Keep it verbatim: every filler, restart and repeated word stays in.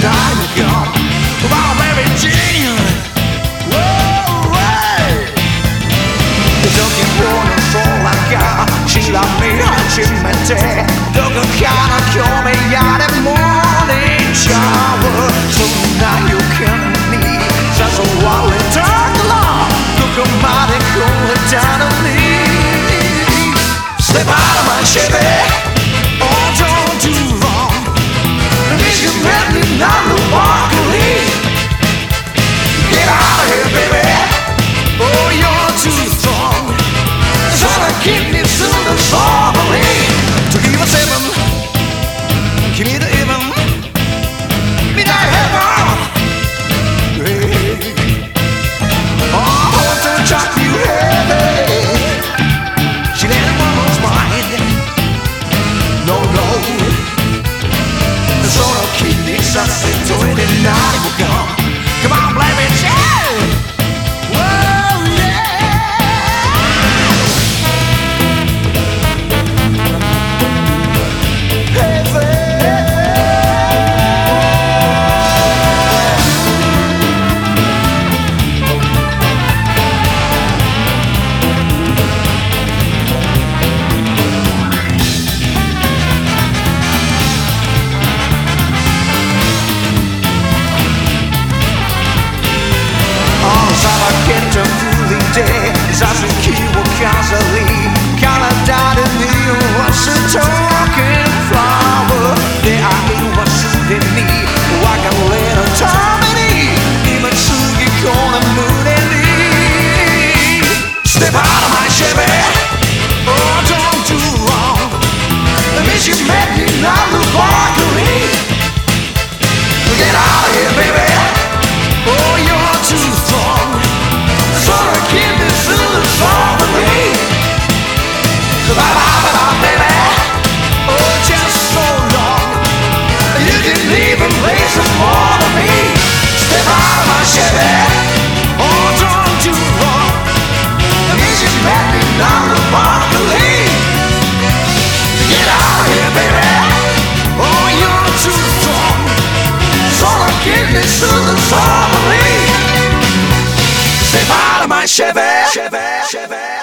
night will come. Come on, baby Jean. Whoa, hey. Doki buono sola ga Shirami-Hachimete Doku kana Kyome-yare morning shower Tonight you can me Just a while and turn the law Doku made cool it down on me Step out of my Chevy Oh, don't do wrong Miss you met me not the walk-a-lee Get out of here, baby Oh, you're too strong So I keep me to the family To give us heaven Give me the heaven Me the heaven hey. Oh, I want to drop you heavy She let woman's mind No, no So I'll keep me sussy to it and not it will come Come on, blame it, yeah Zasuki wo kazali Kanada ni was a talking flower There I was in me Waka little Tommy Imatsugi kona mureni Step out of my Chevy Oh, don't do wrong The miss you met me not the walk-a-lee Get out of here, baby Oh, you're too strong So I keep me to the family Ba-ba-ba-ba, baby Oh, just so long You can leave a place for me Step out of my Chevy Oh, don't do wrong The music met me down the balcony Get out of here, baby Oh, you're too strong So I keep me to the family Step out of my Chevy, Chevy, Chevy.